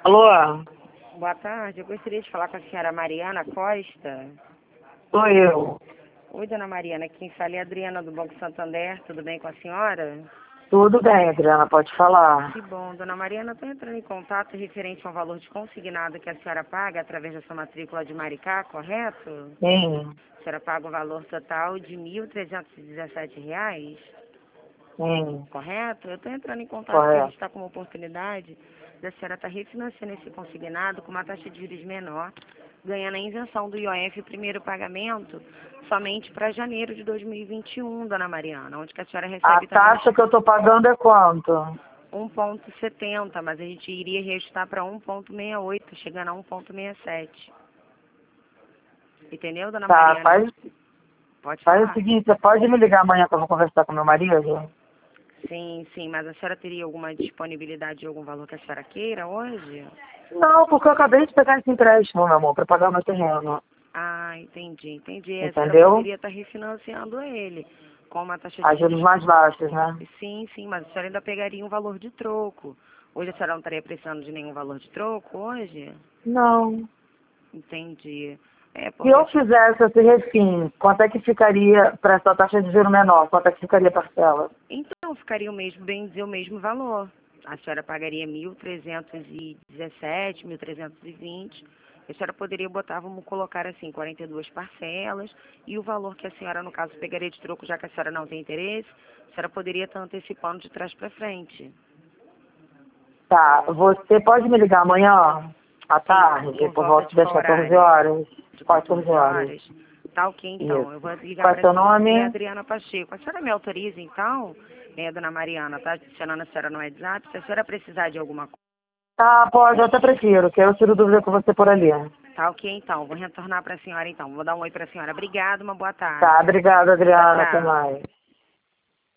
Alô? Boa tarde, eu gostaria de falar com a senhora Mariana Costa. Sou eu. Oi, dona Mariana, quem fala é a Adriana do Banco Santander, tudo bem com a senhora? Tudo bem, Adriana, pode falar. Que bom, dona Mariana, estou entrando em contato referente ao valor de consignado que a senhora paga através da sua matrícula de Maricá, correto? Sim, A senhora paga o valor total de R$ 1.317, sim, correto? Eu estou entrando em contato porque a gente correto. está com uma oportunidade da senhora estar refinanciando esse consignado com uma taxa de juros menor, ganhando a isenção do IOF primeiro pagamento somente para janeiro de 2021, dona Mariana, onde que a senhora A recebe também taxa que eu tô pagando é quanto? 1,70, mas a gente iria reajustar para 1,68, chegando a 1,67. Entendeu, dona Tá, Mariana? Pode faz o falar. seguinte, você pode me ligar amanhã que eu vou conversar com meu marido? Sim, sim, mas a senhora teria alguma disponibilidade de algum valor que a senhora queira hoje? Não, porque eu acabei de pegar esse empréstimo, meu amor, pra pagar meu terreno. Ah, entendi. A senhora Entendeu? poderia estar refinanciando ele com uma taxa A de juros juros. mais baixos, né? Sim, mas a senhora ainda pegaria um valor de troco. Hoje a senhora não estaria precisando de nenhum valor de troco hoje? Não. Entendi. É Se porque eu fizesse esse refim, quanto é que ficaria para essa taxa de juros menor? Quanto é que ficaria a parcela? então ficaria o mesmo, bem dizer, o mesmo valor. A senhora pagaria 1.317, 1.320. A senhora poderia botar, vamos colocar assim, 42 parcelas. E o valor que a senhora, no caso, pegaria de troco, já que a senhora não tem interesse, a senhora poderia estar antecipando de trás para frente. Tá, você pode me ligar amanhã à Sim, tarde, por por volta volta de das qual 14 horário? horas? De 14 14 horas. horas? Tá ok, então. Eu Isso. vou ligar Qual é para seu si. É nome? Adriana Pacheco. A senhora me autoriza, então, dona Mariana, tá adicionando a senhora no WhatsApp? Se a senhora precisar de alguma coisa, Tá, pode, eu até prefiro, que eu tiro dúvida com você por ali. tá ok, então. Vou retornar para a senhora, então. Vou dar um oi para a senhora. Obrigada, uma boa Tá, tarde. obrigada, Tchau, Adriana, até tchau. mais.